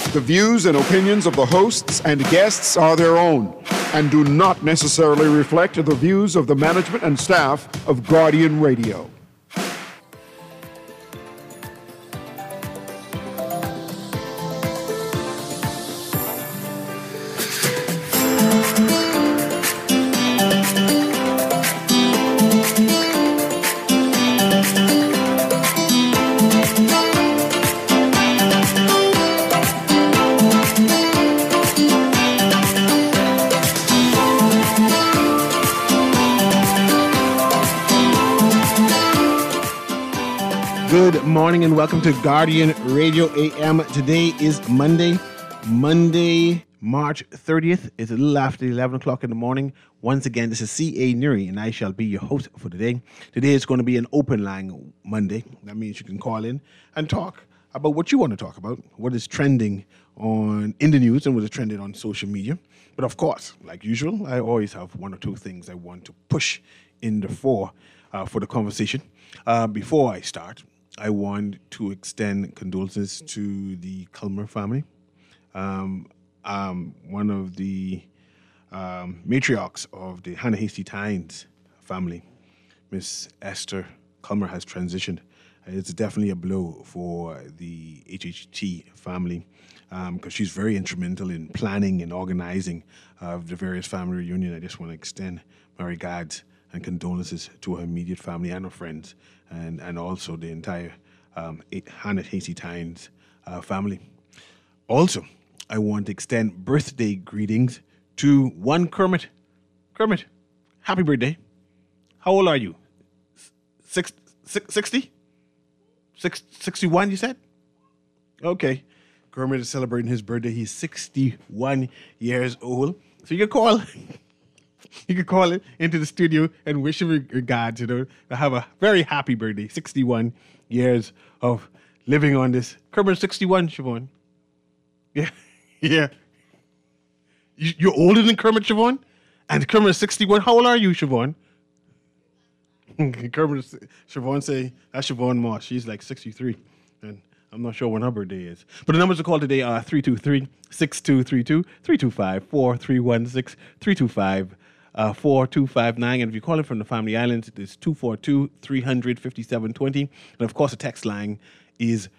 The views and opinions of the hosts and guests are their own and do not necessarily reflect the views of the management and staff of Guardian Radio. Good morning and welcome to Guardian Radio AM. Today is Monday, March 30th. It's a little after 11 o'clock in the morning. Once again, this is C.A. Nuri and I shall be your host for today. Today is going to be an open line Monday. That means you can call in and talk about what you want to talk about, what is trending in the news and what is trending on social media. But of course, like usual, I always have one or two things I want to push in the for the conversation. Before I start, I want to extend condolences to the Culmer family. One of the matriarchs of the Hannah Hasty Tynes family, Miss Esther Culmer, has transitioned. It's definitely a blow for the HHT family because she's very instrumental in planning and organizing the various family reunion. I just want to extend my regards and condolences to her immediate family and her friends, and also the entire Hannah Hasty Tynes family. Also, I want to extend birthday greetings to one Kermit. Kermit, happy birthday. How old are you? 60? 61, you said? Okay. Kermit is celebrating his birthday. He's 61 years old. So you can call... You can call it into the studio and wish him regards, to have a very happy birthday. 61 years of living on this. Kermit's 61, Siobhan. Yeah. Yeah. You're older than Kermit, Siobhan? And Kermit's 61. How old are you, Siobhan? Siobhan say, that's Siobhan Moss. She's like 63. And I'm not sure when her birthday is. But the numbers to call today are 323-6232, 325-4316, 325-4259. And if you're calling from the Family Islands, it's 242-300-5720. And of course, the text line is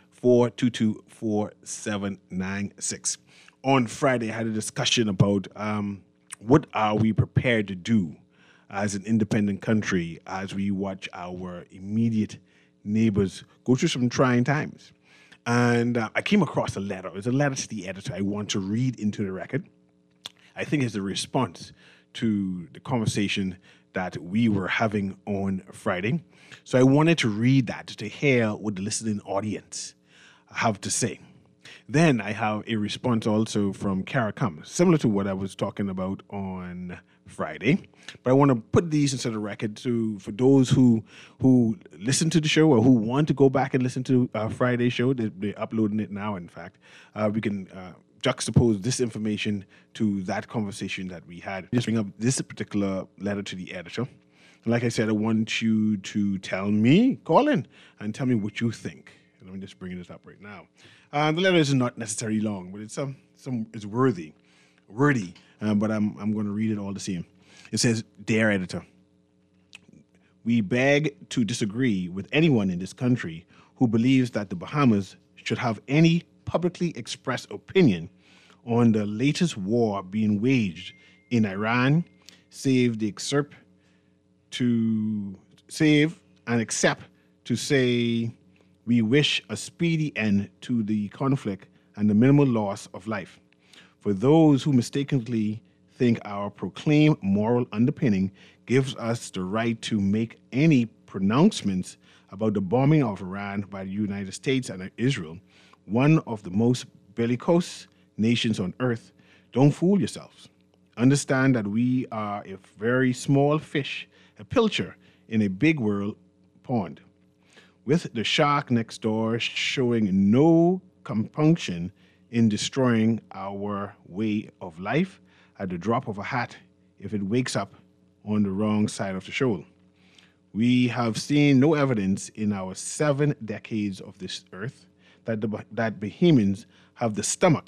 422-4796. On Friday, I had a discussion about what are we prepared to do as an independent country as we watch our immediate neighbors go through some trying times. And I came across a letter. It's a letter to the editor I want to read into the record. I think it's a response to the conversation that we were having on Friday. So I wanted to read that to hear what the listening audience have to say. Then I have a response also from CARICOM, similar to what I was talking about on Friday. But I want to put these into the record for those who listen to the show or who want to go back and listen to Friday's show. They're uploading it now, in fact. We can juxtapose this information to that conversation that we had. Just bring up this particular letter to the editor. And like I said, I want you to call in and tell me what you think. Let me just bring this up right now. The letter is not necessarily long, but it's wordy. But I'm going to read it all the same. It says, "Dear editor, we beg to disagree with anyone in this country who believes that the Bahamas should have any publicly expressed opinion on the latest war being waged in Iran, save and accept to say we wish a speedy end to the conflict and the minimal loss of life. For those who mistakenly think our proclaimed moral underpinning gives us the right to make any pronouncements about the bombing of Iran by the United States and Israel, one of the most bellicose nations on earth, don't fool yourselves. Understand that we are a very small fish, a pilcher in a big world pond, with the shark next door showing no compunction in destroying our way of life at the drop of a hat if it wakes up on the wrong side of the shoal. We have seen no evidence in our 7 decades of this earth that Bahamians have the stomach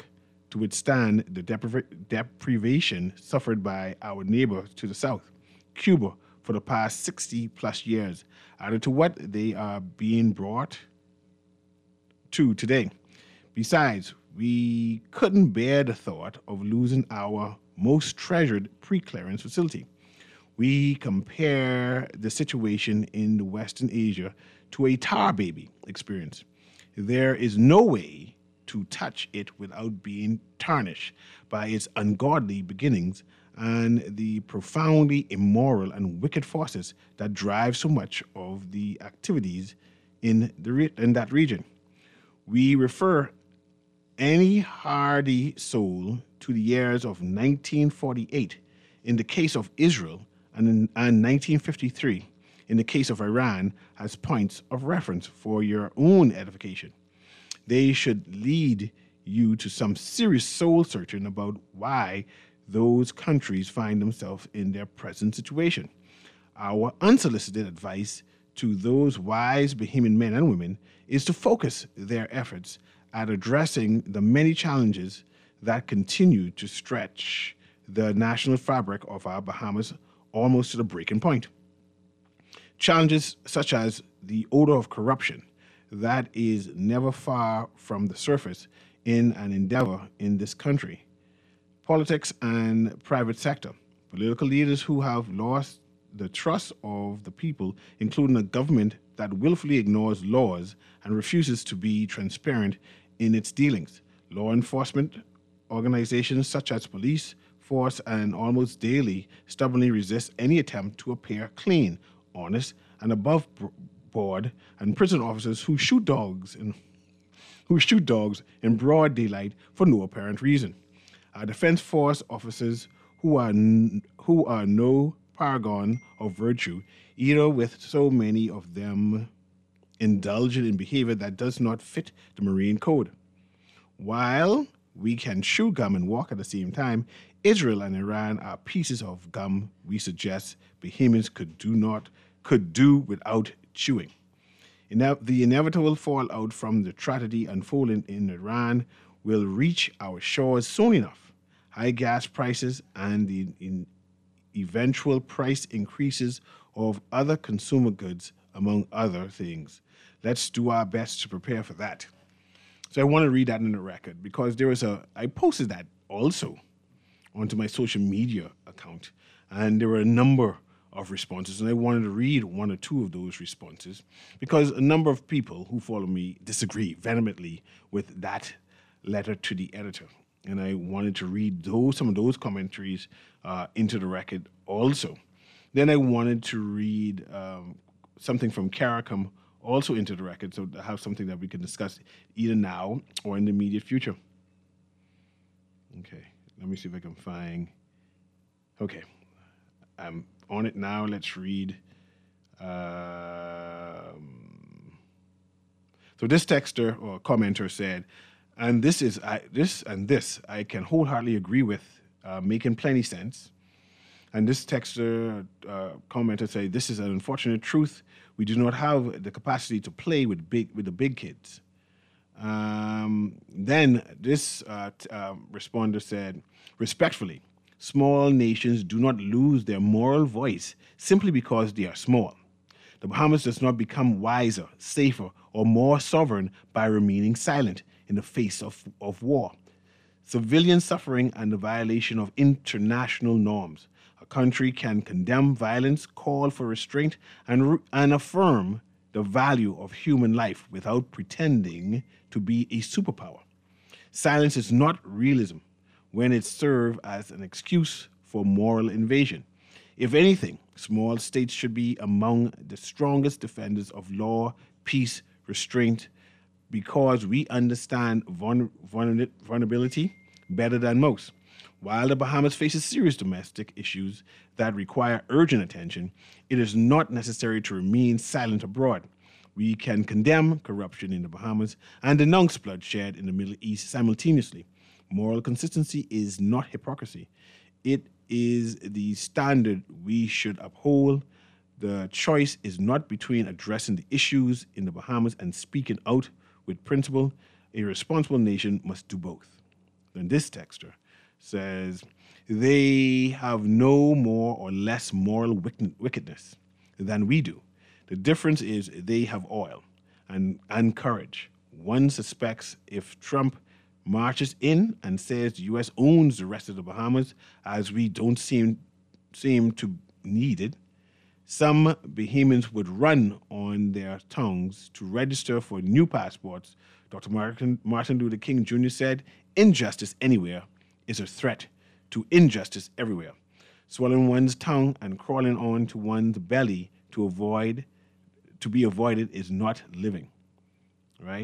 to withstand the deprivation suffered by our neighbor to the south, Cuba, for the past 60 plus years, added to what they are being brought to today. Besides, we couldn't bear the thought of losing our most treasured pre-clearance facility. We compare the situation in the Western Asia to a tar baby experience. There is no way to touch it without being tarnished by its ungodly beginnings and the profoundly immoral and wicked forces that drive so much of the activities in that region. We refer any hardy soul to the years of 1948 in the case of Israel and 1953 in the case of Iran as points of reference for your own edification. They should lead you to some serious soul searching about why those countries find themselves in their present situation. Our unsolicited advice to those wise Bahamian men and women is to focus their efforts at addressing the many challenges that continue to stretch the national fabric of our Bahamas almost to the breaking point. Challenges such as the odor of corruption that is never far from the surface in an endeavor in this country. Politics and private sector. Political leaders who have lost the trust of the people, including a government that willfully ignores laws and refuses to be transparent in its dealings. Law enforcement organizations such as police, force, and almost daily stubbornly resist any attempt to appear clean, honest, and above board, and prison officers who shoot dogs in broad daylight for no apparent reason. Our defense force officers who are no paragon of virtue, either with so many of them indulging in behavior that does not fit the Marine Code. While we can chew gum and walk at the same time, Israel and Iran are pieces of gum we suggest Bahamians could do without chewing. The inevitable fallout from the tragedy unfolding in Iran will reach our shores soon enough. High gas prices and the eventual price increases of other consumer goods, among other things. Let's do our best to prepare for that. So I want to read that in the record because I posted that also onto my social media account, and there were a number of responses, and I wanted to read one or two of those responses because a number of people who follow me disagree vehemently with that letter to the editor. And I wanted to read some of those commentaries into the record also. Then I wanted to read something from CARICOM also into the record, so to have something that we can discuss either now or in the immediate future. Okay, let me see if I can find. Okay, I'm on it now. Let's read. So this texter or commenter said, and this I can wholeheartedly agree with, making plenty sense. And this texter commenter said, this is an unfortunate truth. We do not have the capacity to play with the big kids. Then this responder said, respectfully, small nations do not lose their moral voice simply because they are small. The Bahamas does not become wiser, safer, or more sovereign by remaining silent in the face of war, civilian suffering, and the violation of international norms. A country can condemn violence, call for restraint, and affirm the value of human life without pretending to be a superpower. Silence is not realism when it serves as an excuse for moral invasion. If anything, small states should be among the strongest defenders of law, peace, restraint, because we understand vulnerability better than most. While the Bahamas faces serious domestic issues that require urgent attention, it is not necessary to remain silent abroad. We can condemn corruption in the Bahamas and denounce bloodshed in the Middle East simultaneously. Moral consistency is not hypocrisy. It is the standard we should uphold. The choice is not between addressing the issues in the Bahamas and speaking out with principle. A responsible nation must do both. Then this texter says, they have no more or less moral wickedness than we do. The difference is they have oil and courage. One suspects if Trump marches in and says the U.S. owns the rest of the Bahamas, as we don't seem to need it, some Bahamians would run on their tongues to register for new passports. Dr. Martin Luther King Jr. said, injustice anywhere is a threat to injustice everywhere. Swelling one's tongue and crawling on to one's belly to be avoided is not living, right?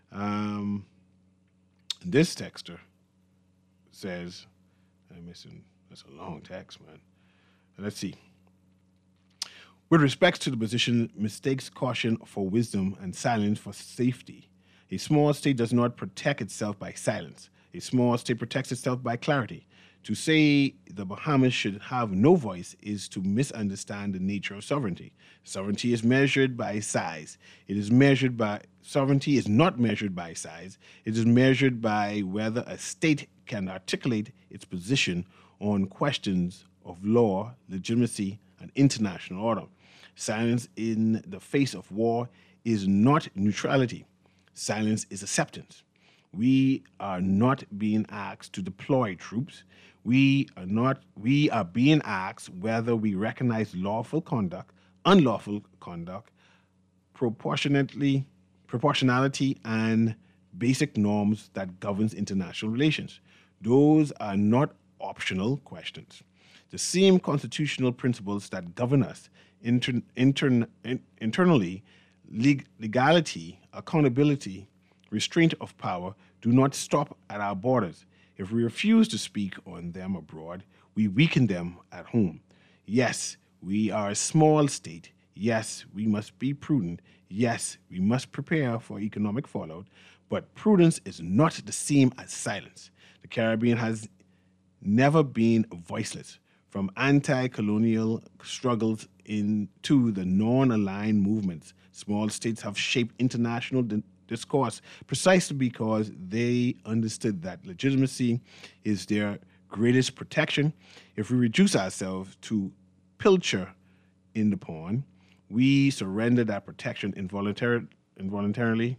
This texter says, that's a long text, man. Let's see. With respect to the position, mistakes caution for wisdom and silence for safety. A small state does not protect itself by silence. A small state protects itself by clarity. To say the Bahamas should have no voice is to misunderstand the nature of sovereignty. Sovereignty is measured by size. Sovereignty is not measured by size. It is measured by whether a state can articulate its position on questions of law, legitimacy, and international order. Silence in the face of war is not neutrality. Silence is acceptance. We are not being asked to deploy troops. We are being asked whether we recognize lawful conduct, unlawful conduct, proportionality, and basic norms that governs international relations. Those are not optional questions. The same constitutional principles that govern us internally, legality, accountability, restraint of power, do not stop at our borders. If we refuse to speak on them abroad, we weaken them at home. Yes, we are a small state. Yes, we must be prudent. Yes, we must prepare for economic fallout. But prudence is not the same as silence. The Caribbean has never been voiceless. From anti-colonial struggles into the non-aligned movements, small states have shaped international discourse precisely because they understood that legitimacy is their greatest protection. If we reduce ourselves to pilcher in the pond, we surrender that protection involuntarily.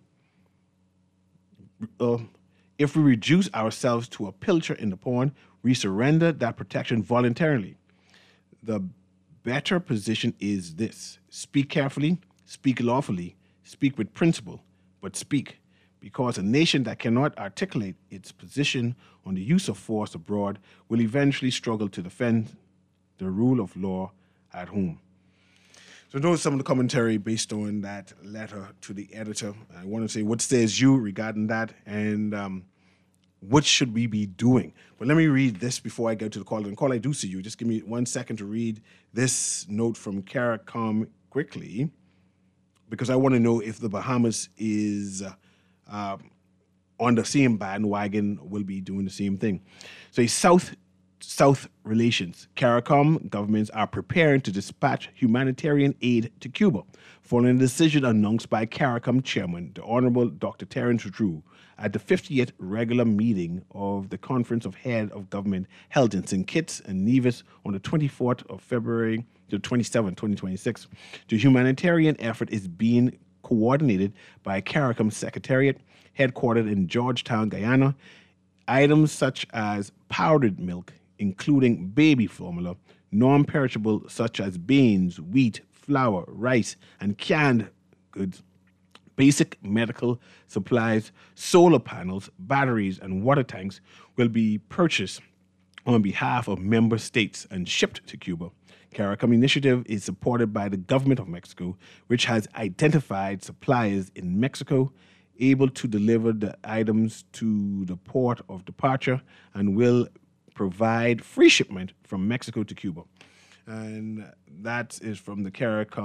If we reduce ourselves to a pilcher in the pond, we surrender that protection voluntarily. The better position is this: speak carefully, speak lawfully, speak with principle, but speak, because a nation that cannot articulate its position on the use of force abroad will eventually struggle to defend the rule of law at home. So those are some of the commentary based on that letter to the editor. I want to say, what says you regarding that, and what should we be doing? But let me read this before I go to the call. And call, I do see you. Just give me 1 second to read this note from CARICOM quickly, because I want to know if the Bahamas is on the same bandwagon, will be doing the same thing. So South relations. CARICOM governments are preparing to dispatch humanitarian aid to Cuba, following a decision announced by CARICOM chairman, the Honorable Dr. Terence Drew, at the 50th regular meeting of the Conference of Head of Government held in St. Kitts and Nevis on the 24th of February to 27, 2026. The humanitarian effort is being coordinated by CARICOM Secretariat, headquartered in Georgetown, Guyana. Items such as powdered milk, including baby formula, non-perishable such as beans, wheat, flour, rice, and canned goods, basic medical supplies, solar panels, batteries, and water tanks will be purchased on behalf of member states and shipped to Cuba. CARICOM initiative is supported by the government of Mexico, which has identified suppliers in Mexico able to deliver the items to the port of departure and will provide free shipment from Mexico to Cuba. And that is from the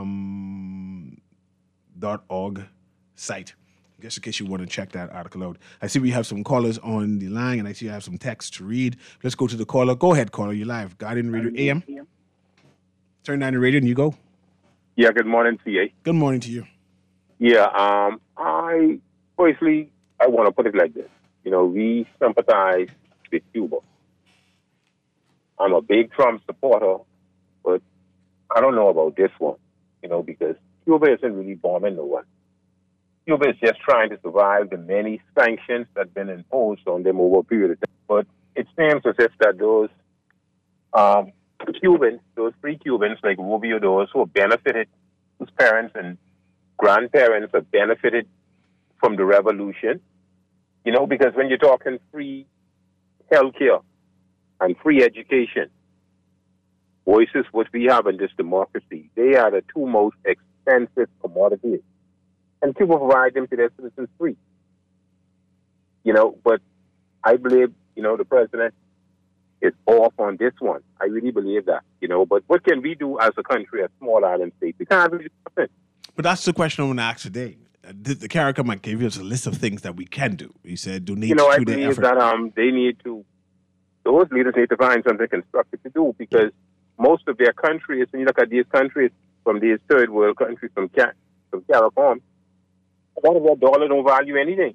CARICOM.org site, just in case you want to check that article out. I see we have some callers on the line, and I see I have some text to read. Let's go to the caller. Go ahead, caller. You're live. Guardian Radio AM. Turn down the radio and you go. Yeah, good morning to you. Good morning to you. Yeah, I want to put it like this. You know, we sympathize with Cuba. I'm a big Trump supporter, but I don't know about this one, because Cuba isn't really bombing no one. Cuba is just trying to survive the many sanctions that have been imposed on them over a period of time. But it seems as if that those Cubans, those free Cubans like Rubio, those who have benefited, whose parents and grandparents have benefited from the revolution, because when you're talking free healthcare and free education, voices what we have in this democracy, they are the two most expensive commodities. And Cuba provides them to their citizens free. But I believe, the president is off on this one. I really believe that, But what can we do as a country, a small island state? We can't really do nothing. But that's the question I want to ask today. The CARICOM gave us a list of things that we can do. He said donate I to the believe effort. that they need to, those leaders need to find something constructive to do, because most of their countries, when you look at these countries from these third world countries, from CARICOM, a lot of their dollar don't value anything.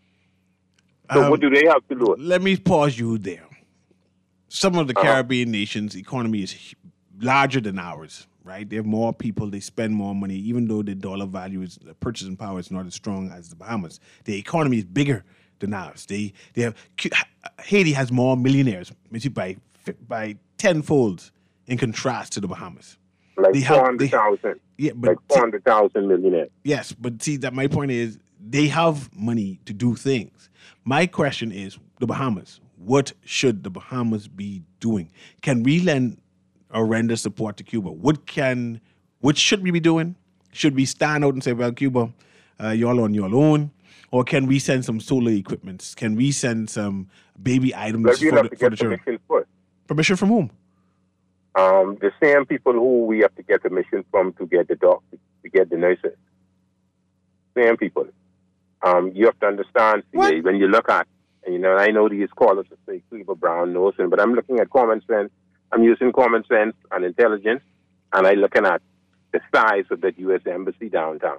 So what do they have to do? Let me pause you there. Some of the Caribbean nations' economy is larger than ours, right? They have more people, they spend more money, even though the dollar value is, the purchasing power is not as strong as the Bahamas. The economy is bigger than ours. They have Haiti has more millionaires, maybe by tenfold in contrast to the Bahamas. Like 400,000. Yeah, but like 400,000 millionaires. Yes, but see, that my point is they have money to do things. My question is the Bahamas. What should the Bahamas be doing? Can we lend or render support to Cuba? What should we be doing? Should we stand out and say, well, Cuba, y'all on your own? Or can we send some solar equipment? Can we send some baby items for the children? Permission first. Permission from whom? The same people who we have to get permission from to get the doctors, to get the nurses. Same people. You have to understand, when you look at, and I know these callers will say Cleaver Brown notion, but I'm looking at common sense. I'm using common sense and intelligence, and I'm looking at the size of that U.S. embassy downtown.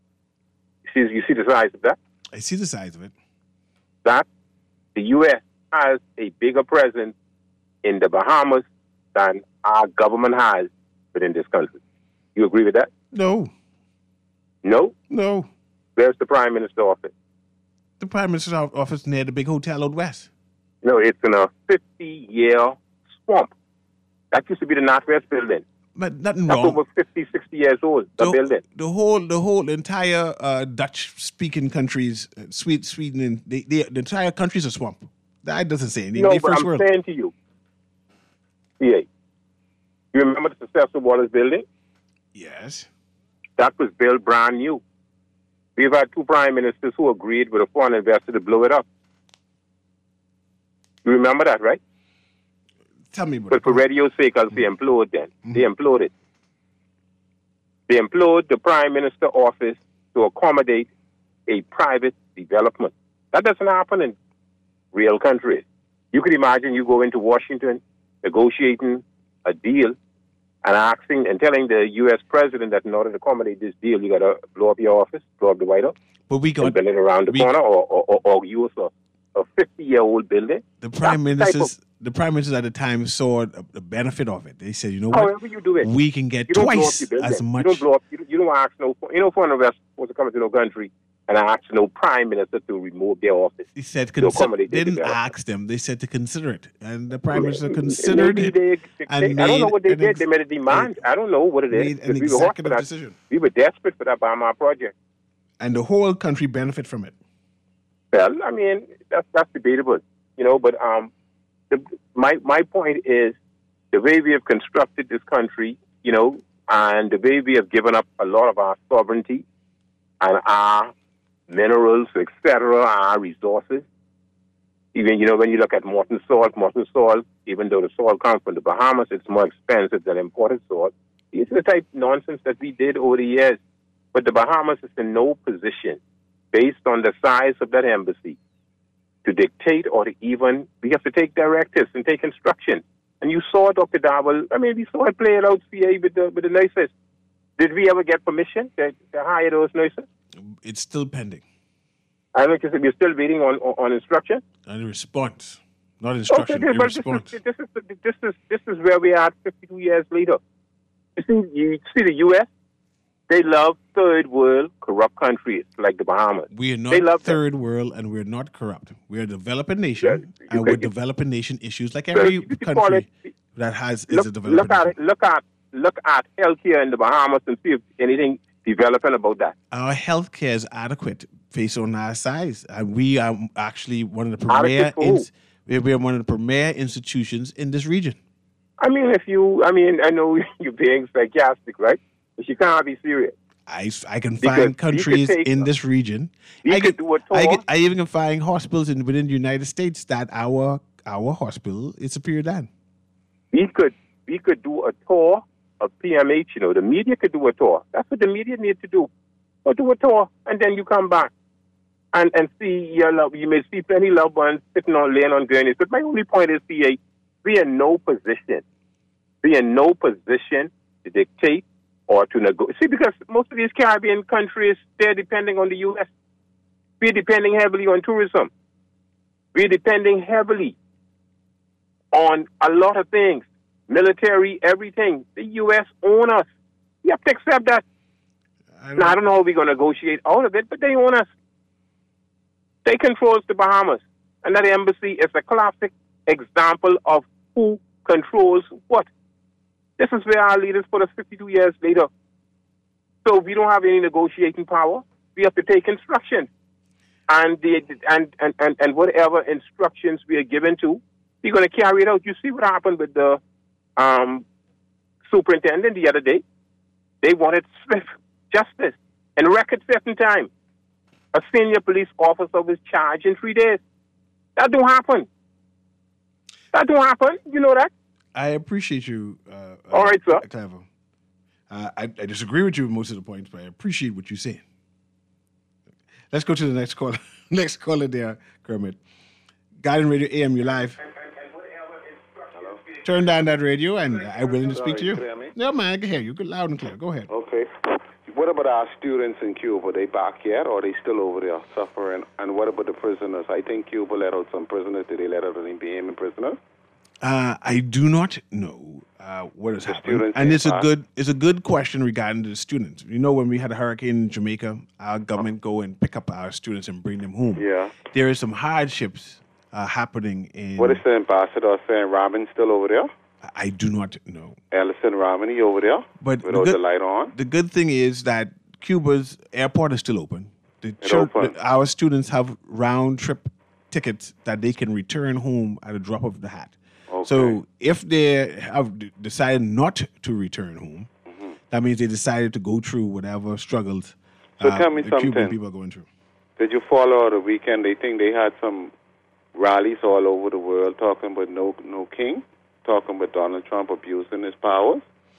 You see the size of that? I see the size of it. That the U.S. has a bigger presence in the Bahamas than our government has within this country. You agree with that? No. No? No. Where's the Prime Minister's office? The Prime Minister's office near the big hotel out west. No, it's in a 50-year swamp. That used to be the Northwest building. But nothing That's wrong. over 50, 60 years old, the building. The whole entire Dutch-speaking countries, Sweden, and the entire country's a swamp. That doesn't say anything. No, but I'm saying to you, CA, you remember the Cecil Wallace building? Yes. That was built brand new. We've had two prime ministers who agreed with a foreign investor to blow it up. You remember that, right? Tell me about it. But for radio's sake, I'll say implode then. They imploded. They implode the prime minister office to accommodate a private development. That doesn't happen in real countries. You could imagine you go into Washington negotiating a deal and asking and telling the U.S. president that in order to accommodate this deal, you got to blow up your office, blow up the White House, but we got and build it around the corner, or use a 50-year-old building. The prime ministers at the time saw the benefit of it. They said, you know what? However you do it, we can get twice as much. You don't blow up. You don't ask no. Foreign investors supposed to come into no country and ask no prime minister to remove their office. He said, they didn't ask them. They said to consider it, and the prime minister considered it. I don't know what they did. They made a demand. I don't know what it is. An executive decision. We were desperate for that Bahamas project, and the whole country benefit from it. Well, I mean that's debatable, But my point is the way we have constructed this country, and the way we have given up a lot of our sovereignty and our minerals, etc., our resources. Even, when you look at molten salt, even though the salt comes from the Bahamas, it's more expensive than imported salt. These are the type of nonsense that we did over the years. But the Bahamas is in no position, based on the size of that embassy, to dictate or to even, we have to take directives and take instruction. And you saw it, Dr. Darwell. I mean, we saw it play it out, CA, with the nurses. Did we ever get permission to hire those nurses? It's still pending. I don't know, we're still waiting on instruction? And a response. Not instruction, Okay, a but response. this is where we are 52 years later. You see the U.S. They love third world corrupt countries like the Bahamas. We are They not love them. third world, and we're not corrupt. We're a developing Yeah, nation, you and can- we're developing nation issues like So every you could call country it. that has is Look, a developing nation. look at healthcare in the Bahamas and see if anything developing about that. Our healthcare is adequate based on our size. We are actually one of the premier. Adequate for who? We are one of the premier institutions in this region. I mean, I know you're being sarcastic, right? But you can't be serious. I can Because find we countries could take- in this region. we could do a tour. I even can find hospitals within the United States that our hospital is superior than. We could do a tour of PMH. You know, the media could do a tour. That's what the media need to do. Go do a tour, and then you come back and see your love. You may see plenty loved ones sitting on laying on gurneys. But my only point is, CA, we in no position to dictate or to negotiate. See, because most of these Caribbean countries, they're depending on the U.S. We're depending heavily on tourism. We're depending heavily on a lot of things, military, everything. The U.S. own us. You have to accept that. Now, I don't know how we're going to negotiate out of it, but they own us. They control the Bahamas. And that embassy is a classic example of who controls what. This is where our leaders put us 52 years later. So we don't have any negotiating power. We have to take instructions. And whatever instructions we are given to, we're going to carry it out. You see what happened with the superintendent the other day? They wanted swift justice in record-setting time. A senior police officer was charged in 3 days. That don't happen. You know that? I appreciate you. All right, sir. Clever. I disagree with you with most of the points, but I appreciate what you're saying. Let's go to the next caller. Next caller there, Kermit. Guardian Radio AM, you live. Hello? Turn down that radio, and I'm willing to speak to you. Sorry, you hear me? No, man, I can hear you. Good, loud and clear. Go ahead. Okay. What about our students in Cuba? Are they back yet, or are they still over there suffering? And what about the prisoners? I think Cuba let out some prisoners. Did they let out any Bahamian prisoners? I do not know what has happened, students and in it's a good question regarding the students. You know, when we had a hurricane in Jamaica, our government go and pick up our students and bring them home. Yeah. There is some hardships happening in. What is the ambassador saying? Robin still over there? I do not know. Ellison Romney over there? But without the light on? The good thing is that Cuba's airport is still open. Open. Our students have round trip tickets that they can return home at a drop of the hat. Okay. So if they have decided not to return home, that means they decided to go through whatever struggles So tell me the Cuban something. people are going through. Did you follow the weekend? They think they had some rallies all over the world talking about no king, talking about Donald Trump abusing his powers.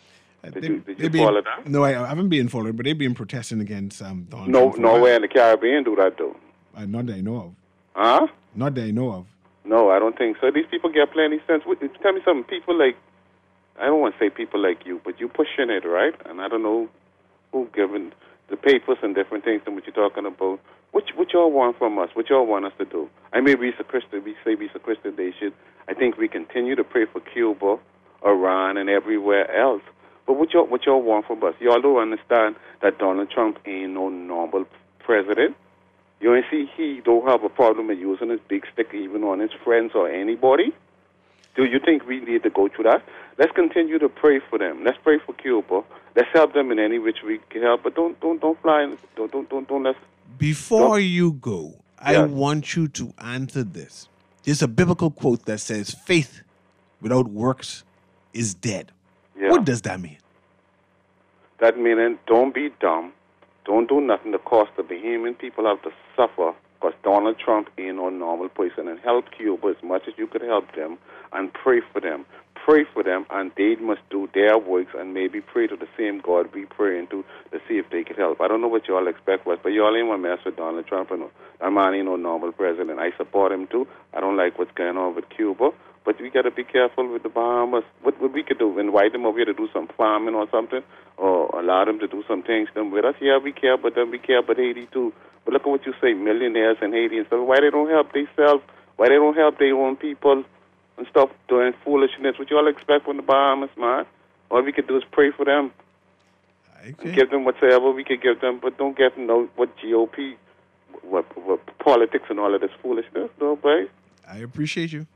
Did you follow that? No, I haven't been following, but they've been protesting against Donald Trump. No, for a while. nowhere in the Caribbean do that though. Not that I know of. Huh? Not that I know of. No, I don't think so. These people get plenty sense. Tell me something. People like, I don't want to say people like you, but you pushing it, right? And I don't know who given the papers and different things and what you're talking about. What y'all want from us? What y'all want us to do? I mean, we say we a Christian nation. I think we continue to pray for Cuba, Iran, and everywhere else. But what y'all want from us? Y'all don't understand that Donald Trump ain't no normal president. You see, he don't have a problem with using his big stick even on his friends or anybody. Do you think we need to go through that? Let's continue to pray for them. Let's pray for Cuba. Let's help them in any which we can help. But don't fly. Don't let's. Before you go, I Yes. want you to answer this. There's a biblical quote that says, "Faith without works is dead." Yeah. What does that mean? That meaning, don't be dumb. Don't do nothing to cause the Bahamian people have to suffer because Donald Trump ain't no normal person. And help Cuba as much as you could help them and pray for them. Pray for them, and they must do their works and maybe pray to the same God we pray into to see if they could help. I don't know what y'all expect was, but y'all ain't want to mess with Donald Trump. And that man ain't no normal president. I support him too. I don't like what's going on with Cuba. But we got to be careful with the Bahamas. What we could do, invite them over here to do some farming or something, or allow them to do some things them with us. Yeah, we care about them. We care about Haiti too. But look at what you say, millionaires in Haiti and stuff. Why they don't help themselves Why they don't help their own people and stuff doing foolishness? What you all expect from the Bahamas, man? All we could do is pray for them. Okay. Give them whatever we could give them, but don't give them what GOP, what politics and all of this foolishness. No, boy. I appreciate you.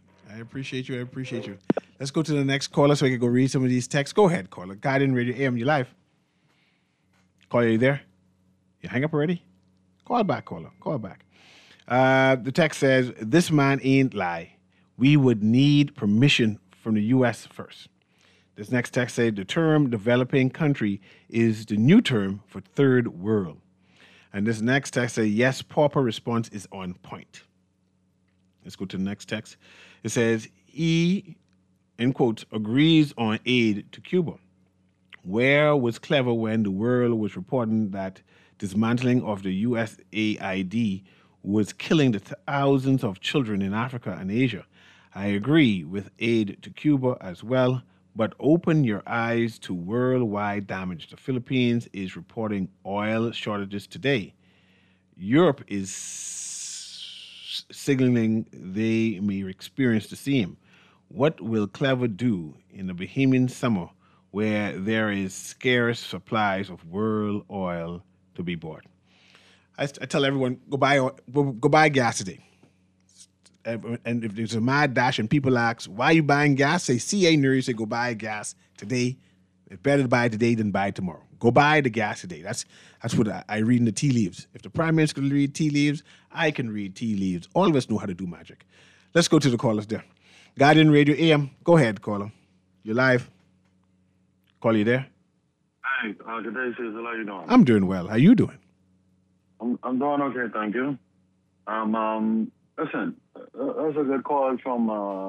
Let's go to the next caller so I can go read some of these texts. Go ahead, caller. Guardian Radio AM, you live. Caller, you there? You hang up already? Call back, caller. Call back. The text says, this man ain't lie. We would need permission from the U.S. first. This next text says, the term developing country is the new term for third world. And this next text says, yes, pauper response is on point. Let's go to the next text. It says, he, in quotes, agrees on aid to Cuba. Where was clever when the world was reporting that dismantling of the USAID was killing the thousands of children in Africa and Asia? I agree with aid to Cuba as well, but open your eyes to worldwide damage. The Philippines is reporting oil shortages today. Europe is signaling they may experience the same. What will Clever do in the Bahamian summer where there is scarce supplies of world oil to be bought? I tell everyone, go buy gas today. And if there's a mad dash and people ask, why are you buying gas? Say, CA Nuri, say, go buy gas today. It's better to buy it today than buy it tomorrow. Go buy the gas today. That's what I read in the tea leaves. If the Prime Minister can read tea leaves, I can read tea leaves. All of us know how to do magic. Let's go to the callers there. Guardian Radio AM. Go ahead, caller. You're live. Caller, you there? Hey, good day, Cecil. How you doing? I'm doing well. How you doing? I'm doing okay, thank you. Listen, that's a good call from,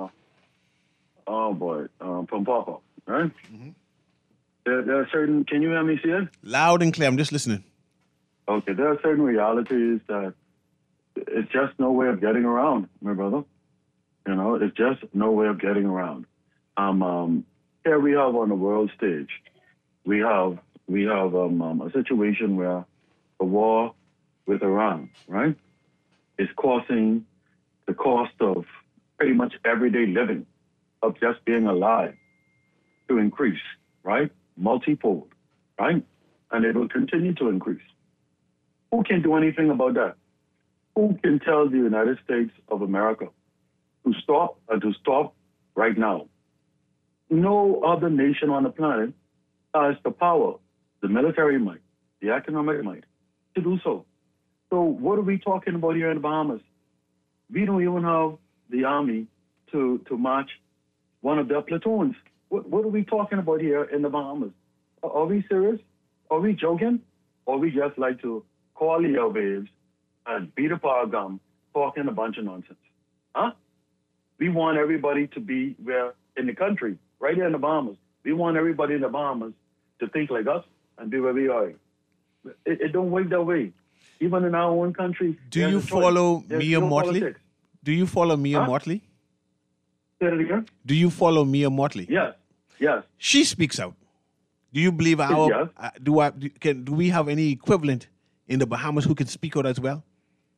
from Papa, right? Mm-hmm. There are certain, can you hear me, see it? Loud and clear, I'm just listening. Okay, there are certain realities that it's just no way of getting around, my brother. You know, it's just no way of getting around. Here we have on the world stage, we have a situation where the war with Iran, right, is causing the cost of pretty much everyday living, of just being alive, to increase, right? Multifold, right? And it will continue to increase. Who can do anything about that? Who can tell the United States of America to stop and to stop right now? No other nation on the planet has the power, the military might, the economic might, to do so. So what are we talking about here in the Bahamas? We don't even have the army to march one of their platoons. What are we talking about here in the Bahamas? Are we serious? Are we joking? Or we just like to call the airwaves and beat up our gum, talking a bunch of nonsense? Huh? We want everybody to be where in the country, right here in the Bahamas. We want everybody in the Bahamas to think like us and be where we are. It don't work that way. Even in our own country. Do you follow Mia Motley? Do you follow Mia Motley? Say it again? Do you follow Mia Motley? Yes. She speaks out. Do you believe our do we have any equivalent in the Bahamas who can speak out as well?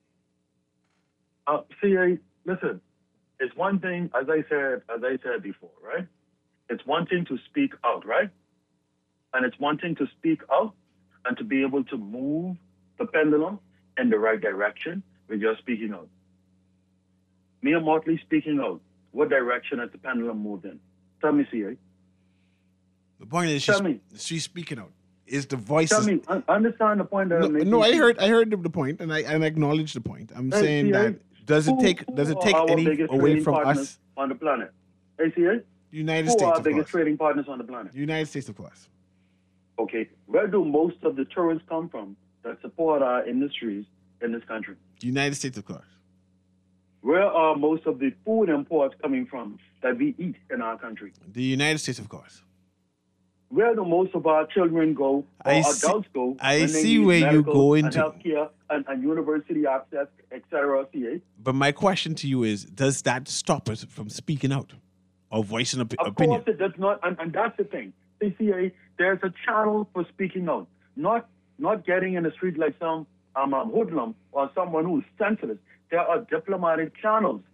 Listen, it's one thing, as I said before, right? It's one thing to speak out, right? And it's one thing to speak out and to be able to move the pendulum in the right direction when you're speaking out. Mia Motley speaking out. What direction has the pendulum moved in? Tell me, CA. The point is she's speaking out. Is the voice? Tell me. Understand the point that I'm making. No, I heard the point, and I acknowledge the point. I'm saying CA, that does it take any away from us on the planet? ACA? United States. Who are our biggest trading partners on the planet? United States, of course. Okay, where do most of the tourists come from that support our industries in this country? United States, of course. Where are most of the food imports coming from that we eat in our country? The United States, of course. Where do most of our children go, or adults go? I see where you go into healthcare and university access, etc. But my question to you is: does that stop us from speaking out or voicing opinion? Of course, it does not, and that's the thing. CCA, there's a channel for speaking out, not getting in the street like some hoodlum or someone who's senseless. There are diplomatic channels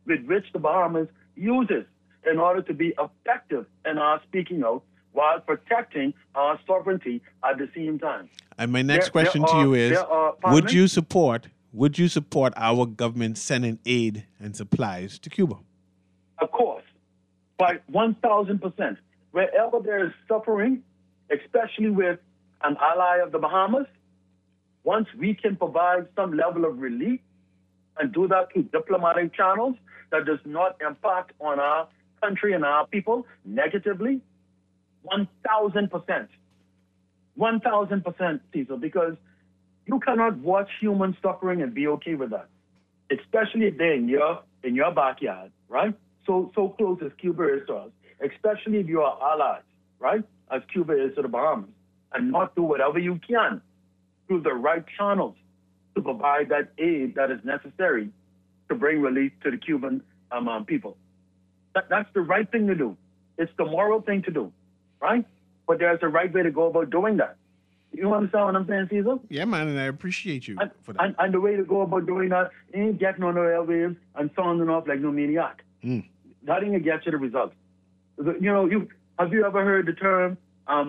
with which the Bahamas uses in order to be effective in our speaking out while protecting our sovereignty at the same time. And my next question to you is, would you support our government sending aid and supplies to Cuba? Of course, by 1,000%. Wherever there is suffering, especially with an ally of the Bahamas, once we can provide some level of relief and do that through diplomatic channels that does not impact on our country and our people negatively, 1,000%. 1,000%, Cecil, because you cannot watch human suffering and be okay with that, especially if they're in your backyard, right? So close as Cuba is to us, especially if you are allies, right, as Cuba is to the Bahamas, and not do whatever you can through the right channels to provide that aid that is necessary to bring relief to the Cuban people. That's the right thing to do. It's the moral thing to do, right? But there's a right way to go about doing that. You understand what I'm saying, Cesar? Yeah, man, and I appreciate you for that. And the way to go about doing that ain't getting on the airwaves and sounding off like no maniac. That ain't gonna get you the result. Have you ever heard the term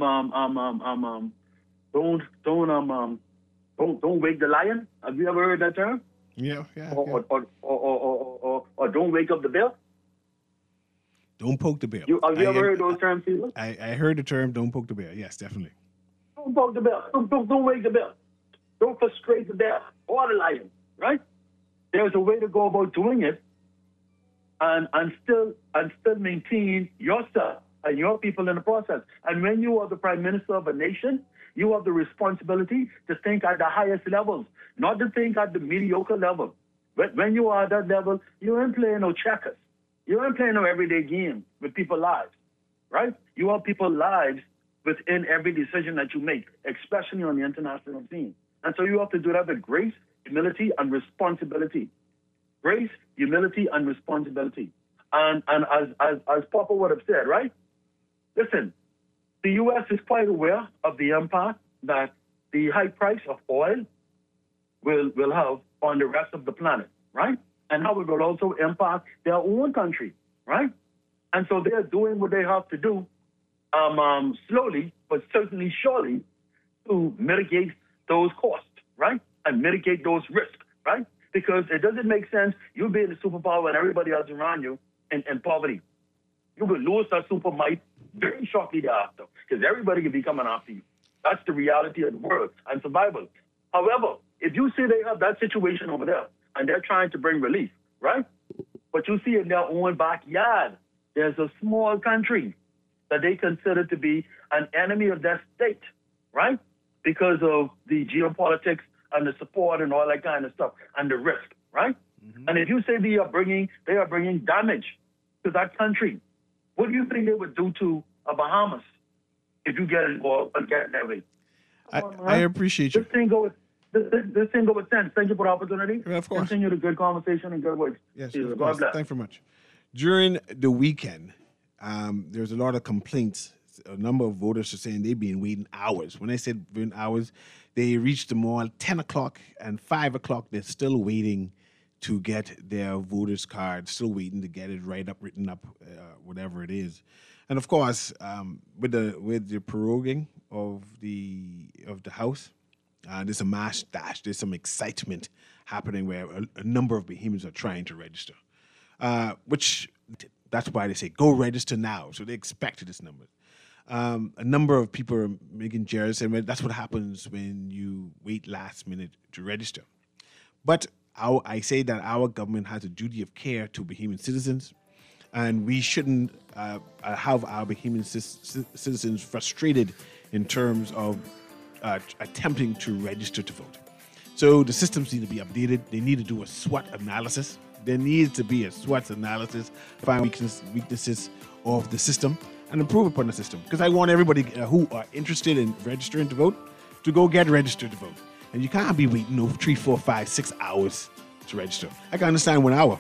don't wake the lion? Have you ever heard that term? Yeah. Or don't wake up the bear? Don't poke the bear. Have you ever heard those terms, Cesar? I heard the term "don't poke the bear." Yes, definitely. Don't poke the bear. Don't wake the bear. Don't frustrate the bear or the lion, right? There's a way to go about doing it and still maintain yourself and your people in the process. And when you are the prime minister of a nation, you have the responsibility to think at the highest levels, not to think at the mediocre level. But when you are at that level, you ain't playing no checkers. You ain't playing no everyday game with people's lives, right? You have people's lives within every decision that you make, especially on the international scene. And so you have to do that with grace, humility, and responsibility. Grace, humility, and responsibility. And as Papa would have said, right? Listen, the U.S. is quite aware of the impact that the high price of oil will have on the rest of the planet, right? And how it will also impact their own country, right? And so they're doing what they have to do slowly, but certainly surely, to mitigate those costs, right? And mitigate those risks, right? Because it doesn't make sense you being a superpower and everybody else around you in poverty. You will lose that super might very shortly thereafter, because everybody can be coming after you. That's the reality of the world and survival. However, if you see they have that situation over there and they're trying to bring relief, right? But you see in their own backyard, there's a small country that they consider to be an enemy of their state, right? Because of the geopolitics and the support and all that kind of stuff and the risk, right? And if you say they are bringing damage to that country, what do you think they would do to a Bahamas if you get involved and get that way? I appreciate you. This thing go with sense. Thank you for the opportunity. Yeah, of course. Continue the good conversation and good work. Yes, God bless. Thanks very much. During the weekend, there's a lot of complaints. A number of voters are saying they've been waiting hours. When I said waiting hours, they reached the mall 10 o'clock and 5 o'clock. They're still waiting to get their voters' card, still waiting to get it written up, whatever it is. And of course, with the proroguing of the House, there's a mass dash. There's some excitement happening where a number of Bahamians are trying to register, which that's why they say go register now. So they expected this number. A number of people are making jeers, and that's what happens when you wait last minute to register. But I say that our government has a duty of care to Bahamian citizens, and we shouldn't have our Bahamian citizens frustrated in terms of attempting to register to vote. So the systems need to be updated. They need to do a SWOT analysis. There needs to be a SWOT analysis, find weaknesses of the system, and improve upon the system. Because I want everybody who are interested in registering to vote to go get registered to vote. And you can't be waiting 3, 4, 5, 6 hours to register. I can understand 1 hour.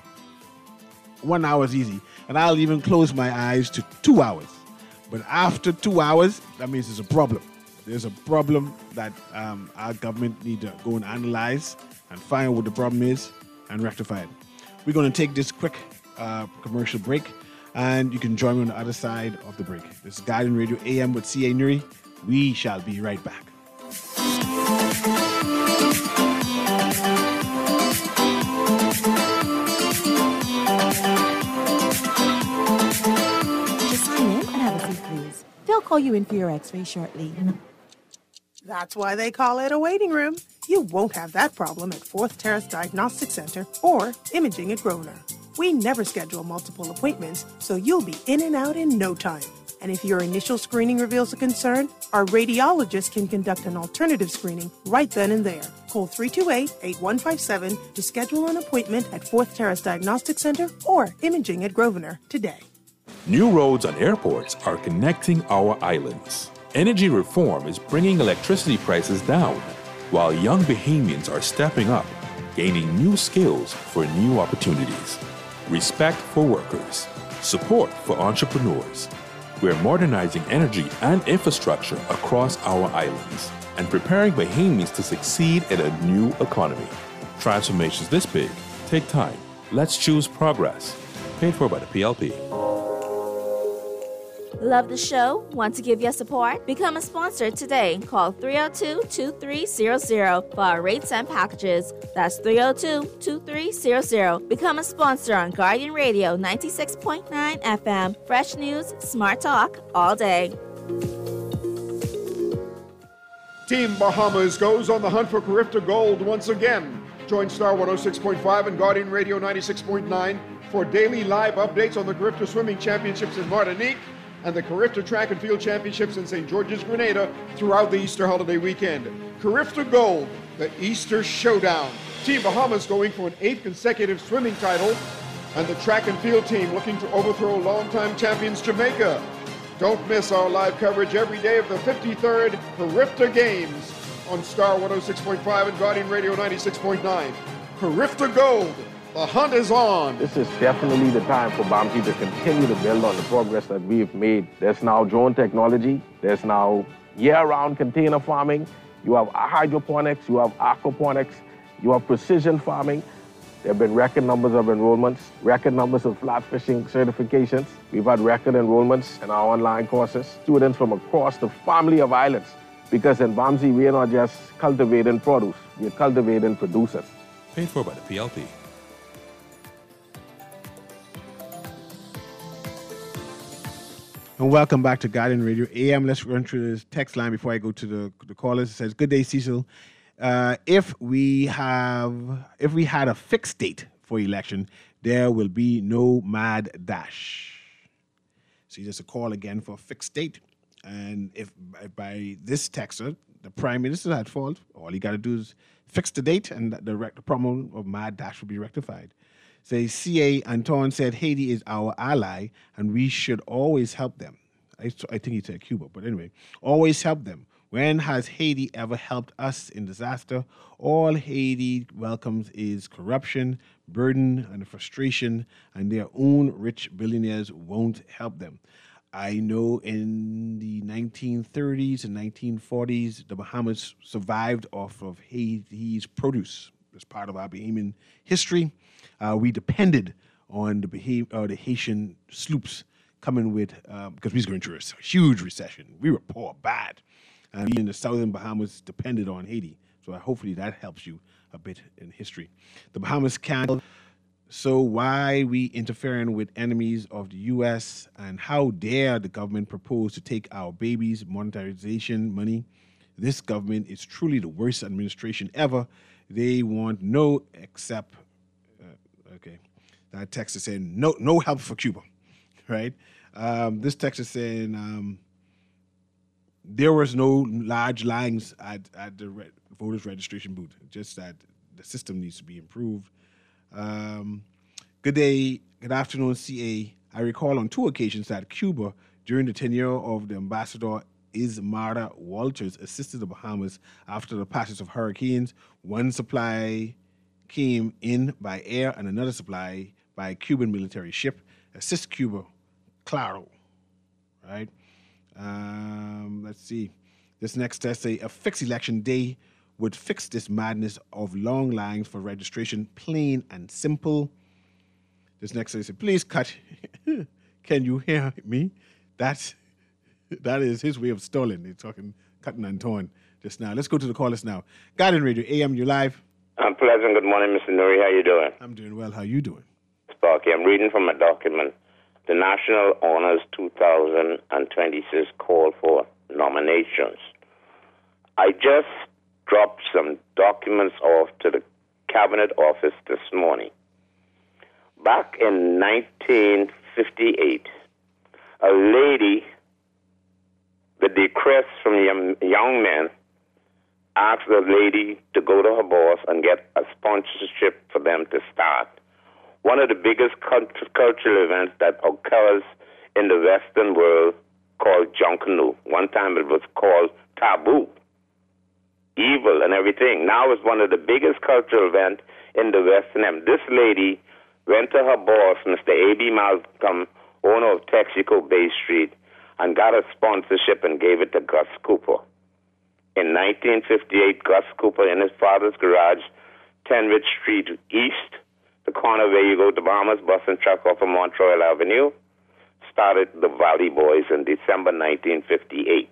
1 hour is easy. And I'll even close my eyes to 2 hours. But after 2 hours, that means there's a problem. There's a problem that our government need to go and analyze and find what the problem is and rectify it. We're going to take this quick commercial break, and you can join me on the other side of the break. This is Guardian Radio AM with C.A. Nuri. We shall be right back. Just sign in and have a seat, please. They'll call you in for your x-ray shortly. That's why they call it a waiting room. You won't have that problem at Fourth Terrace Diagnostic Center or Imaging at Grosvenor. We never schedule multiple appointments, so you'll be in and out in no time. And if your initial screening reveals a concern, our radiologist can conduct an alternative screening right then and there. Call 328-8157 to schedule an appointment at Fourth Terrace Diagnostic Center or Imaging at Grosvenor today. New roads and airports are connecting our islands. Energy reform is bringing electricity prices down, while young Bahamians are stepping up, gaining new skills for new opportunities. Respect for workers. Support for entrepreneurs. We're modernizing energy and infrastructure across our islands and preparing Bahamians to succeed in a new economy. Transformations this big take time. Let's choose progress. Paid for by the PLP. Love the show? Want to give your support? Become a sponsor today. Call 302-2300 for our rates and packages. That's 302-2300. Become a sponsor on Guardian Radio 96.9 FM. Fresh news, smart talk, all day. Team Bahamas goes on the hunt for Carifta Gold once again. Join Star 106.5 and Guardian Radio 96.9 for daily live updates on the Carifta Swimming Championships in Martinique and the Carifta Track and Field Championships in St. George's, Grenada throughout the Easter holiday weekend. Carifta Gold, the Easter Showdown. Team Bahamas going for an 8th consecutive swimming title, and the track and field team looking to overthrow longtime champions Jamaica. Don't miss our live coverage every day of the 53rd Carifta Games on Star 106.5 and Guardian Radio 96.9. Carifta Gold. The hunt is on. This is definitely the time for BAMSI to continue to build on the progress that we've made. There's now drone technology. There's now year-round container farming. You have hydroponics. You have aquaponics. You have precision farming. There have been record numbers of enrollments, record numbers of flat fishing certifications. We've had record enrollments in our online courses. Students from across the family of islands. Because in BAMSI, we are not just cultivating produce. We're cultivating producers. Paid for by the PLP. And welcome back to Guardian Radio AM. Let's run through this text line before I go to the callers. It says, "Good day, Cecil. If we had a fixed date for election, there will be no mad dash." See, there's a call again for a fixed date. And if by this texter, the Prime Minister had fault, all he got to do is fix the date and the problem of mad dash will be rectified. Say, C.A. Anton said Haiti is our ally and we should always help them. I think he said Cuba, but anyway, always help them. When has Haiti ever helped us in disaster? All Haiti welcomes is corruption, burden, and frustration, and their own rich billionaires won't help them. I know in the 1930s and 1940s, the Bahamas survived off of Haiti's produce. As part of our Bahamian history, we depended on the Haitian sloops coming with, because we was going through a huge recession. We were poor, bad. And we in the southern Bahamas depended on Haiti. So hopefully that helps you a bit in history. The Bahamas can't. So why we interfering with enemies of the U.S. and how dare the government propose to take our babies' monetization money? This government is truly the worst administration ever. They want no except, that text is saying no help for Cuba, right? This text is saying there was no large lines at the voters registration booth, just that the system needs to be improved. Good day, good afternoon, CA. I recall on 2 occasions that Cuba, during the tenure of the ambassador Ismara Walters, assisted the Bahamas after the passage of hurricanes. One supply came in by air and another supply by a Cuban military ship. Assist Cuba, claro, right? Let's see. This next test say a fixed election day would fix this madness of long lines for registration, plain and simple. This next one said, please cut. Can you hear me? That is his way of stalling. They're talking cutting and torn just now. Let's go to the callers now. Guardian Radio AM, you live. Pleasant. Good morning, Mr. Nuri. How you doing? I'm doing well. How you doing? Sparky. I'm reading from a document. The National Honors 2026 call for nominations. I just dropped some documents off to the Cabinet Office this morning. Back in 1958, a lady, the decrest from young men, asked the lady to go to her boss and get a sponsorship for them to start one of the biggest cultural events that occurs in the Western world called Junkanoo. One time it was called Taboo, evil and everything. Now it's one of the biggest cultural events in the Western End. This lady went to her boss, Mr. A.B. Malcolm, owner of Texaco Bay Street, and got a sponsorship and gave it to Gus Cooper. In 1958, Gus Cooper, in his father's garage, 10 Ridge Street East, the corner where you go to Bahamas Bus and Truck off of Montreal Avenue, started the Valley Boys in December 1958.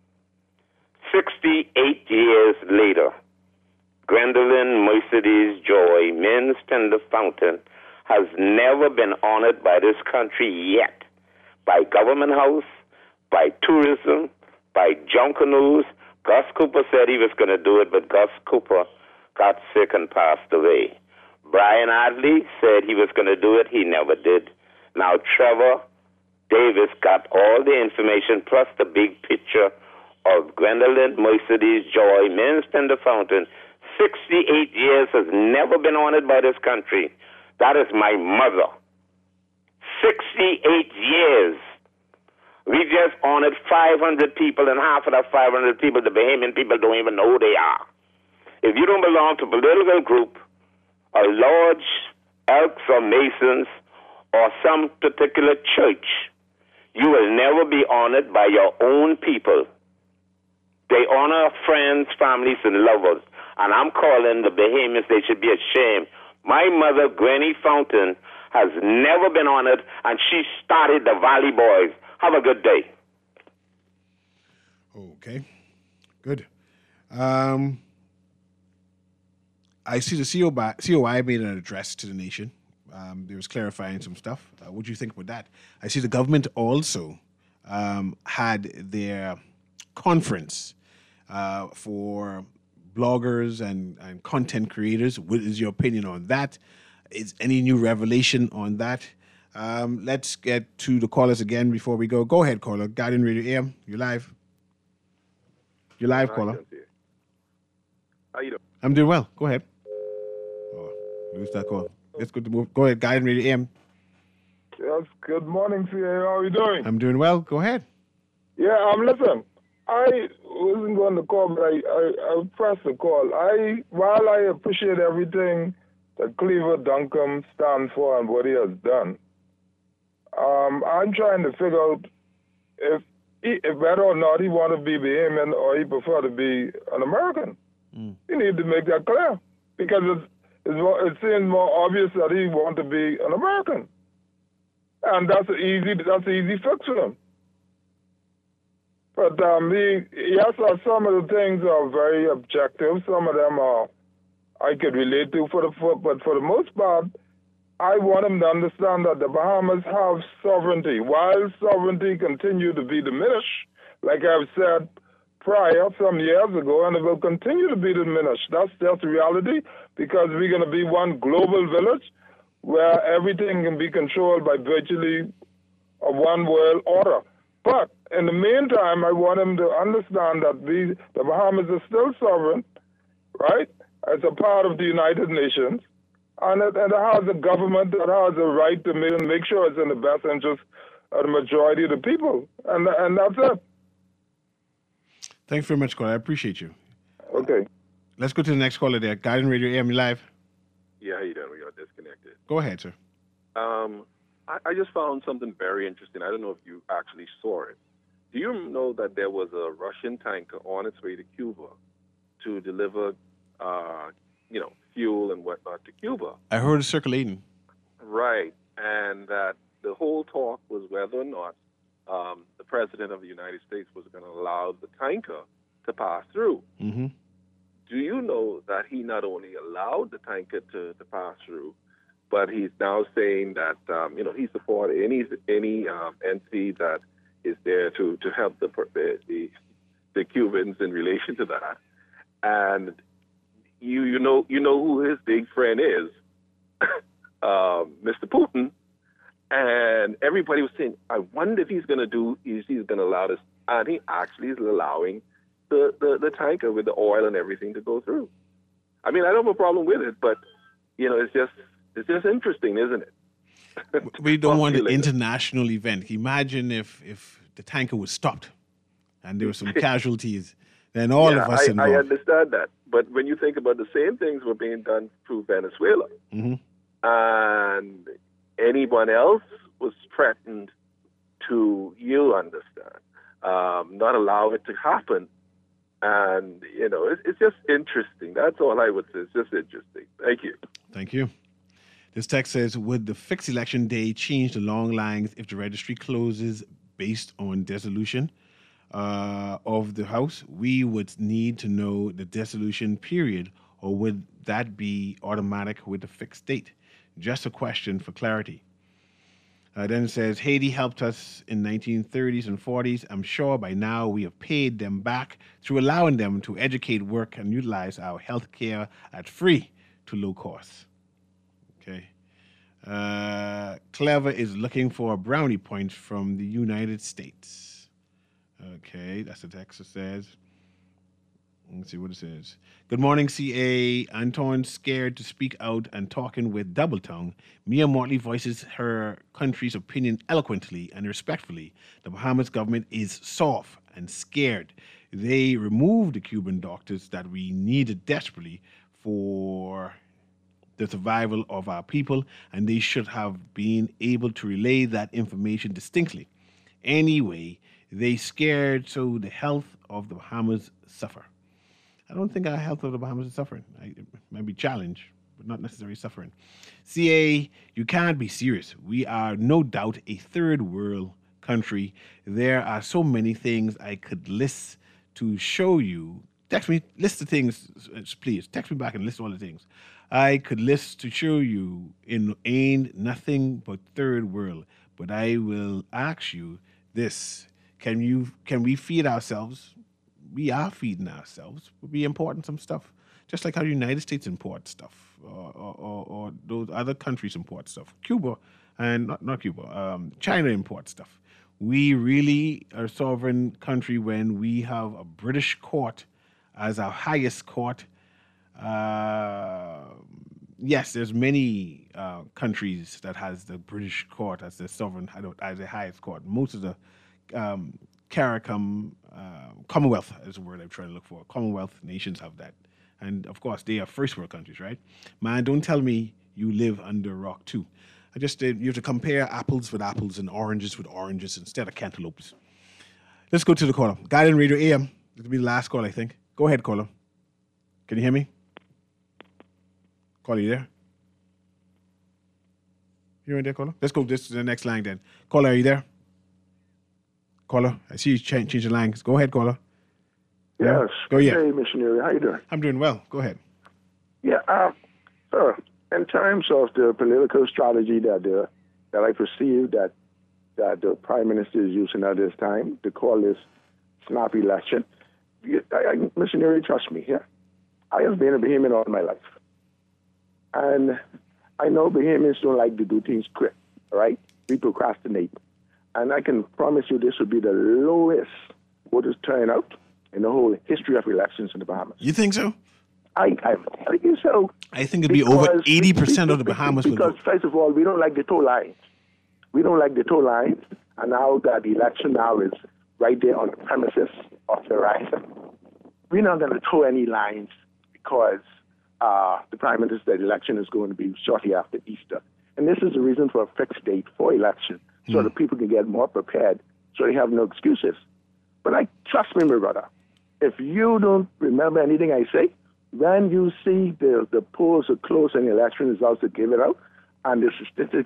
68 years later, Gwendolyn Mercedes Joy, Men's Tender Fountain, has never been honored by this country yet, by Government House, by tourism, by Junkanoos. Gus Cooper said he was going to do it, but Gus Cooper got sick and passed away. Brian Adley said he was going to do it. He never did. Now Trevor Davis got all the information plus the big picture of Gwendolyn Mercedes Joy, Men's Tender Fountain. 68 years has never been honored by this country. That is my mother. 68 years. We just honored 500 people, and half of that 500 people, the Bahamian people, don't even know who they are. If you don't belong to a political group, a lodge, Elks or Masons, or some particular church, you will never be honored by your own people. They honor friends, families, and lovers. And I'm calling the Bahamians, they should be ashamed. My mother, Granny Fountain, has never been honored, and she started the Valley Boys. Have a good day. Okay, good. I see the COI made an address to the nation. They was clarifying some stuff. What do you think about that? I see the government also had their conference for bloggers and content creators. What is your opinion on that? Is any new revelation on that? Let's get to the callers again before we go. Go ahead, caller. Guardian Radio AM, you're live. You're live, caller. How you doing? I'm doing well. Go ahead. Oh, lose that call. Let's go to move. Go ahead, Guardian Radio AM. Yes, good morning, CA. How are you doing? I'm doing well. Go ahead. Yeah, listen. I wasn't going to call, but I pressed the call. While I appreciate everything that Cleaver Duncombe stands for and what he has done, I'm trying to figure out if whether or not he want to be Bahamian or he prefer to be an American. You need to make that clear, because it seems more obvious that he want to be an American, and that's an easy fix for him. But yes, some of the things are very objective. Some of them I could relate to, but for the most part, I want him to understand that the Bahamas have sovereignty. While sovereignty continue to be diminished, like I've said prior some years ago, and it will continue to be diminished. That's just reality, because we're going to be one global village where everything can be controlled by virtually a one world order. But in the meantime, I want him to understand that the Bahamas are still sovereign, right, as a part of the United Nations, and it has a government that has a right to make sure it's in the best interest of the majority of the people. And that's it. Thanks very much, caller. I appreciate you. Okay. Let's go to the next caller there. Guardian Radio AM, you live. Yeah, how you doing? We got disconnected. Go ahead, sir. I just found something very interesting. I don't know if you actually saw it. Do you know that there was a Russian tanker on its way to Cuba to deliver, fuel and whatnot to Cuba? I heard it circulating. Right. and that the whole talk was whether or not the President of the United States was going to allow the tanker to pass through. Mm-hmm. Do you know that he not only allowed the tanker to pass through, but he's now saying that he supports any entity that is there to help the Cubans in relation to that. And you know who his big friend is, Mr. Putin. And everybody was saying, I wonder if he's going to allow this. And he actually is allowing the tanker with the oil and everything to go through. I mean, I don't have a problem with it, but it's just interesting, isn't it? We don't want an international event. Imagine if the tanker was stopped and there were some casualties, then all of us involved. I understand that. But when you think about the same things were being done through Venezuela, and anyone else was threatened to, you understand, not allow it to happen. And, it's just interesting. That's all I would say. It's just interesting. Thank you. Thank you. This text says, would the fixed election day change the long lines if the registry closes based on dissolution of the House? We would need to know the dissolution period, or would that be automatic with a fixed date? Just a question for clarity. Then it says, Haiti helped us in 1930s and 40s. I'm sure by now we have paid them back through allowing them to educate, work, and utilize our health care at free to low cost. Okay. Clever is looking for brownie points from the United States. Okay, that's what the text says. Let's see what it says. Good morning, CA. Anton scared to speak out and talking with double tongue. Mia Motley voices her country's opinion eloquently and respectfully. The Bahamas government is soft and scared. They removed the Cuban doctors that we needed desperately for the survival of our people, and they should have been able to relay that information distinctly. Anyway, they scared so the health of the Bahamas suffer. I don't think our health of the Bahamas is suffering. It might be challenged, but not necessarily suffering. CA, you can't be serious. We are no doubt a third world country. There are so many things I could list to show you. Text me, list the things, please. Text me back and list all the things. I could list to show you in ain't nothing but third world. But I will ask you this. Can we feed ourselves? We are feeding ourselves, but we importing some stuff, just like how the United States imports stuff, or those other countries import stuff. Cuba, and not Cuba, China imports stuff. We really are a sovereign country when we have a British court as our highest court. Yes, there's many countries that has the British court as their sovereign, as the highest court. Most of the CARICOM, Commonwealth is the word I'm trying to look for. Commonwealth nations have that. And, of course, they are first world countries, right? Man, don't tell me you live under a rock, too. You have to compare apples with apples and oranges with oranges instead of cantaloupes. Let's go to the caller. Guardian Radio AM. This will be the last call, I think. Go ahead, caller. Can you hear me? Caller, you there? You in there, caller? Let's go to the next line then. Caller, are you there? Caller, I see you change the lines. Go ahead, caller. Yes. Go ahead. Hey, missionary, how you doing? I'm doing well. Go ahead. Yeah, sir. In terms of the political strategy that I perceive that the Prime Minister is using at this time to call this snap election, missionary, trust me. Yeah, I have been a Bahamian all my life, and I know Bahamians don't like to do things quick. All right, we procrastinate. And I can promise you this would be the lowest voters turnout in the whole history of elections in the Bahamas. You think so? I think so. I think it'd be over 80% of the Bahamas. Because, first of all, we don't like the toll lines. We don't like the toll lines. And now that the election now is right there on the premises of the horizon, we're not going to tow any lines because the Prime Minister's election is going to be shortly after Easter. And this is the reason for a fixed date for election, so that people can get more prepared, so they have no excuses. But trust me, my brother, if you don't remember anything I say, when you see the polls are closed and the election results are given out, and the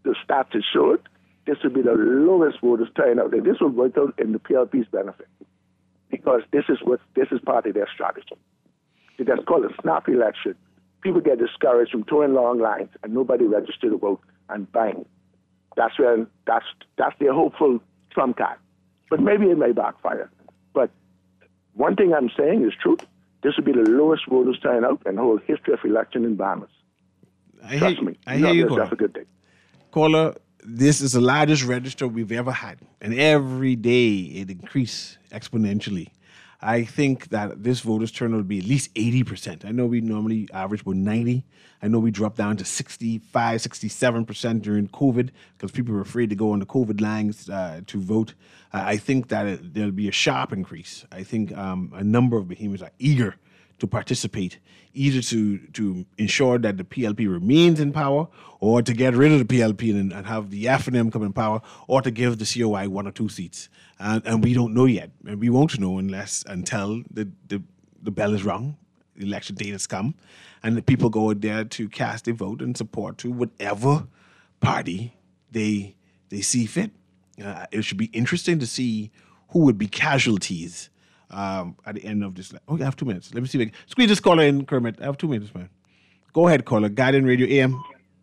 the stats is showed, this would be the lowest voters turnout, and this would work out in the PLP's benefit, because this is part of their strategy. That's called a snap election. People get discouraged from towing long lines, and nobody registered to vote, and bang, that's their hopeful trump card. But maybe it may backfire. But one thing I'm saying is truth. This would be the lowest voters turnout in the whole history of election in Bahamas. Trust me. I hear you, Have a good day. Caller, this is the largest register we've ever had. And every day it increased exponentially. I think that this voters turnout would be at least 80%. I know we normally average about 90. I know we dropped down to 65, 67% during COVID because people were afraid to go on the COVID lines to vote. I think that there'll be a sharp increase. I think a number of Bahamians are eager to participate, either to ensure that the PLP remains in power, or to get rid of the PLP and have the FNM come in power, or to give the COI 1 or 2 seats. And we don't know yet. And we won't know until the bell is rung, the election date has come, and the people go out there to cast a vote and support to whatever party they see fit. It should be interesting to see who would be casualties at the end of this. Oh, I have 2 minutes. Let me see if I can squeeze this caller in, Kermit. I have 2 minutes, man. Go ahead, caller. Guardian Radio AM.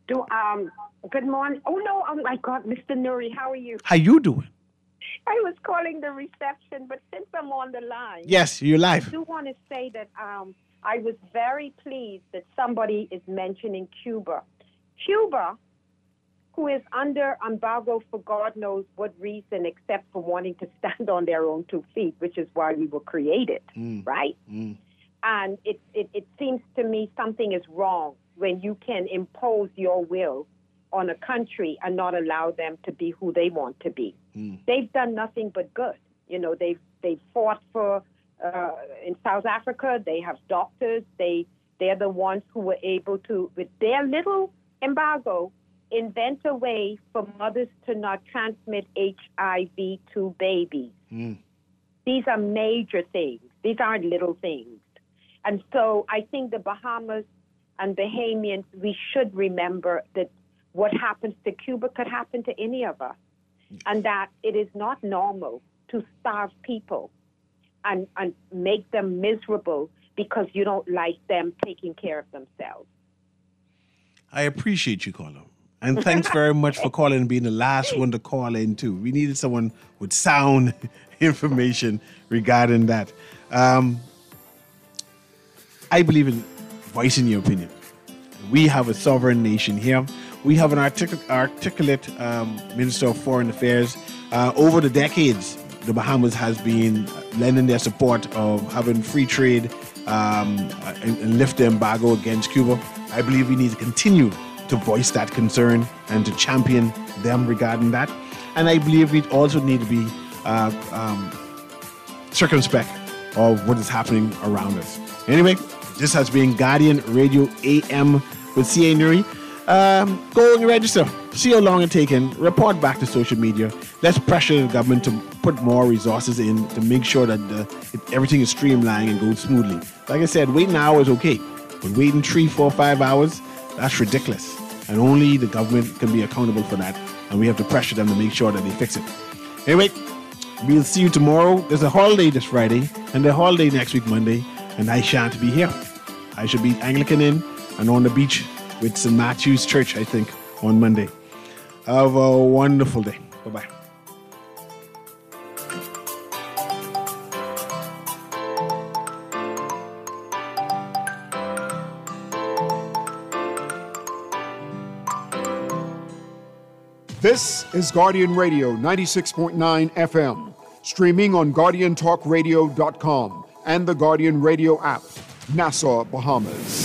Good morning. Oh my God, Mr. Nuri, how are you? How you doing? I was calling the reception, but since I'm on the line, yes, you're live. I do want to say that I was very pleased that somebody is mentioning Cuba. Cuba, who is under embargo for God knows what reason, except for wanting to stand on their own 2 feet, which is why we were created, right? And it seems to me something is wrong when you can impose your will on a country and not allow them to be who they want to be. They've done nothing but good. You know, they've fought for in South Africa. They have doctors. They're the ones who were able to, with their little embargo, invent a way for mothers to not transmit HIV to babies. These are major things. These aren't little things. And so I think the Bahamas and Bahamians, we should remember that what happens to Cuba could happen to any of us, and that it is not normal to starve people and make them miserable because you don't like them taking care of themselves. I appreciate you, caller. And thanks very much for calling and being the last one to call in, too. We needed someone with sound information regarding that. I believe in voicing your opinion. We have a sovereign nation here. We have an articulate Minister of Foreign Affairs. Over the decades, the Bahamas has been lending their support of having free trade and lift the embargo against Cuba. I believe we need to continue to voice that concern and to champion them regarding that. And I believe we also need to be circumspect of what is happening around us. Anyway, this has been Guardian Radio AM with C.A. Nuri. Go and register. See how long it's taken. Report back to social media. Let's pressure the government to put more resources in to make sure that everything is streamlined and goes smoothly. Like I said, waiting an hour is okay. But waiting 3, 4, 5 hours, that's ridiculous. And only the government can be accountable for that. And we have to pressure them to make sure that they fix it. Anyway, we'll see you tomorrow. There's a holiday this Friday and a holiday next week, Monday. And I shan't be here. I should be Anglican in and on the beach with St. Matthew's Church, I think, on Monday. Have a wonderful day. Bye-bye. This is Guardian Radio 96.9 FM, streaming on GuardianTalkRadio.com and the Guardian Radio app, Nassau, Bahamas.